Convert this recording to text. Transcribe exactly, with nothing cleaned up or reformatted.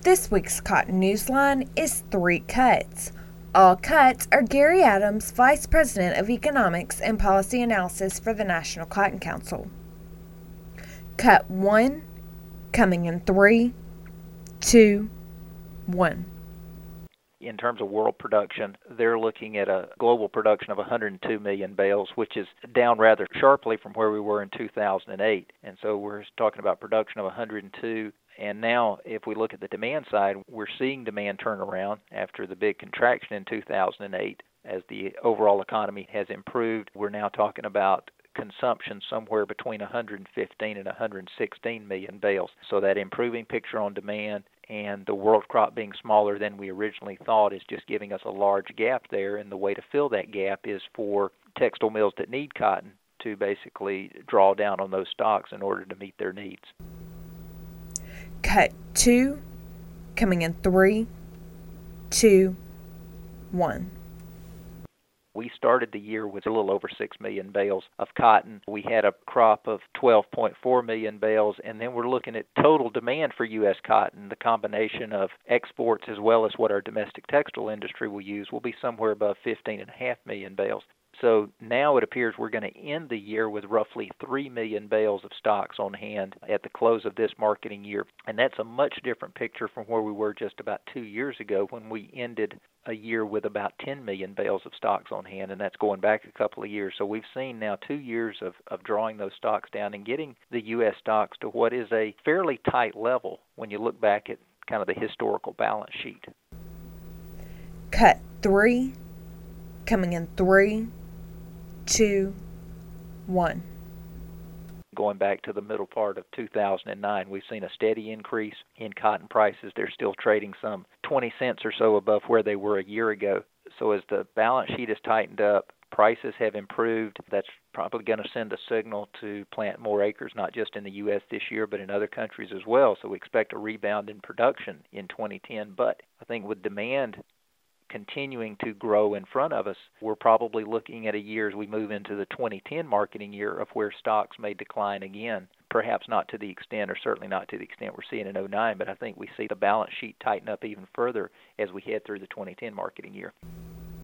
This week's Cotton Newsline is three cuts. All cuts are Gary Adams, Vice President of Economics and Policy Analysis for the National Cotton Council. Cut one, coming in three, two, one. In terms of world production, they're looking at a global production of one hundred two million bales, which is down rather sharply from where we were in two thousand eight. And so we're talking about production of one hundred two. And now, if we look at the demand side, we're seeing demand turn around after the big contraction in two thousand eight. As the overall economy has improved, we're now talking about consumption somewhere between one hundred fifteen and one hundred sixteen million bales. So that improving picture on demand and the world crop being smaller than we originally thought is just giving us a large gap there. And the way to fill that gap is for textile mills that need cotton to basically draw down on those stocks in order to meet their needs. Cut two, coming in three, two, one. We started the year with a little over six million bales of cotton. We had a crop of twelve point four million bales, and then we're looking at total demand for U S cotton. The combination of exports as well as what our domestic textile industry will use will be somewhere above fifteen point five million bales. So now it appears we're going to end the year with roughly three million bales of stocks on hand at the close of this marketing year. And that's a much different picture from where we were just about two years ago when we ended a year with about ten million bales of stocks on hand, and that's going back a couple of years. So we've seen now two years of, of drawing those stocks down and getting the U S stocks to what is a fairly tight level when you look back at kind of the historical balance sheet. Cut three, coming in three, two, one. Going back to the middle part of two thousand nine, we've seen a steady increase in cotton prices. They're still trading some twenty cents or so above where they were a year ago. So as the balance sheet has tightened up, prices have improved. That's probably going to send a signal to plant more acres, not just in the U S this year, but in other countries as well. So we expect a rebound in production in twenty ten. But I think with demand continuing to grow in front of us, we're probably looking at a year as we move into the twenty ten marketing year of where stocks may decline again. Perhaps not to the extent, or certainly not to the extent we're seeing in oh nine, but I think we see the balance sheet tighten up even further as we head through the twenty ten marketing year.